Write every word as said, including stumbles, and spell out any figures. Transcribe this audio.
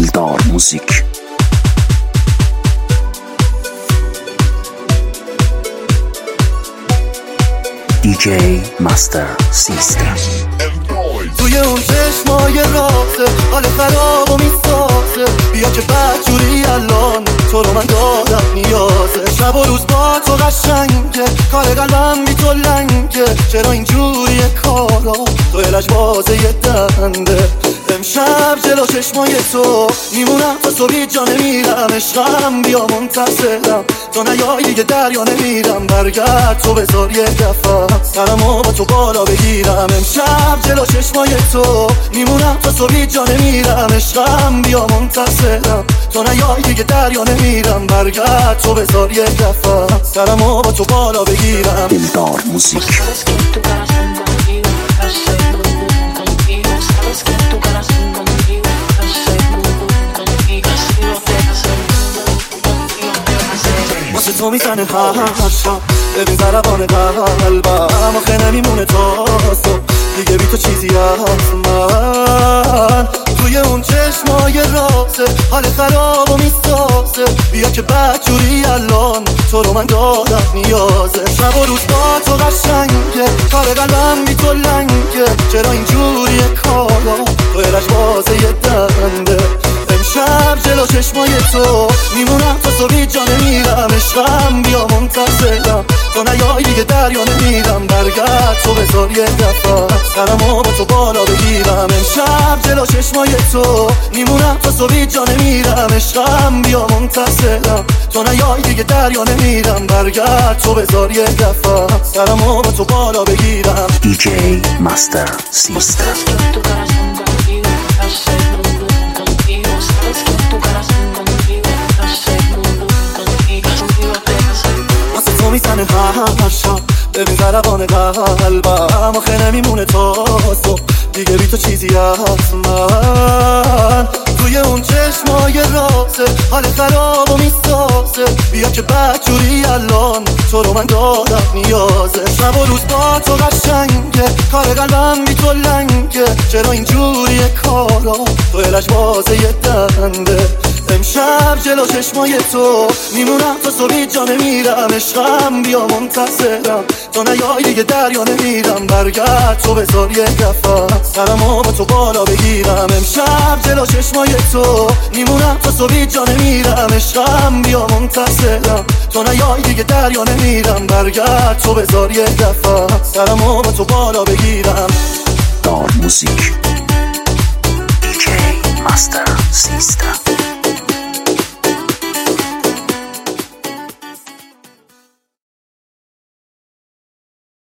دلدار موزیک. دی جی مستر سیستم. توی اون چشمای راسته حال خراب و میسازه، بیا که بدجوری الان تو رو من دارم نیازه. شب و روز با تو قشنگه، کار قلبم بی تو لنگه. چرا اینجوری کارا تو لجبازه یه دنده؟ امشب جلو چشمای تو میمونم تا صبحی جا نمیرم. عشقم بیا منتظرم، تو نیایی دیگه دریا نمیرم. برگرد تو بذار یه دفعه سرمو با تو بالا بگیرم. امشب جلو چشمای تو میمونم تا صبحی جا نمیرم. عشقم بیا منتظرم، تو نیایی دیگه دریا نمیرم. برگرد تو بذار یه دفعه سرمو با تو بالا بگیرم. دلدار موزیک. واسه تو میزنه هر شب، ببین ضربان قلبم آخه نمیمونه تا صبح دیگه. بی تو چیزی هست من توی اون چشمای راسته حال خراب و میسازه. بیا که بدجوری الان تو رو من دارم نیازه. شب و روز با تو قشنگه، کار قلبم بی تو لنگه. چرا اینجوری کارا تو لجبازه یه دنده؟ امشب جلو چشمای تو میمونم تا صبحی جا نمیرم. عشقم بیا منتظرم، تو نیایی دیگه دریا نمیرم. برگرد تو بذار یه دفعه سرمو با تو بالا بگیرم. امشب جلو چشمای تو میمونم تا صبحی جا نمیرم. عشقم بیا منتظرم، تو نیایی دیگه دریا نمیرم. برگرد تو بذار یه دفعه سرمو با تو بالا بگیرم. دی جی مستر سیستم. واسه تو میزنه هر شب، ببین ضربان قلبم آخه نمیمونه تا صبح دیگه. بی تو چیزی هست من توی اون چشمای راسته حال خراب و میسازه. بیا که بدجوری الان تو رو من دارم نیازه. شب و روز با تو قشنگه، کار قلبم بی تو لنگه. چرا اینجوری کارا تو لجبازه یه دنده؟ امشب جلو چشمای تو میمونم تا صبحی جا نمیرم. عشقم بیا منتظرم، تو نیایی دیگه دریا نمیرم. برگرد تو بذار یه دفعه سرمو با تو بالا بگیرم. امشب جلو چشمای تو میمونم تا صبحی جا نمیرم. عشقم بیا منتظرم، تو نیایی دیگه دریا نمیرم. برگرد تو بذار یه دفعه سرمو با تو بالا بگیرم. دار موزیک. دی جی مستر سیستم.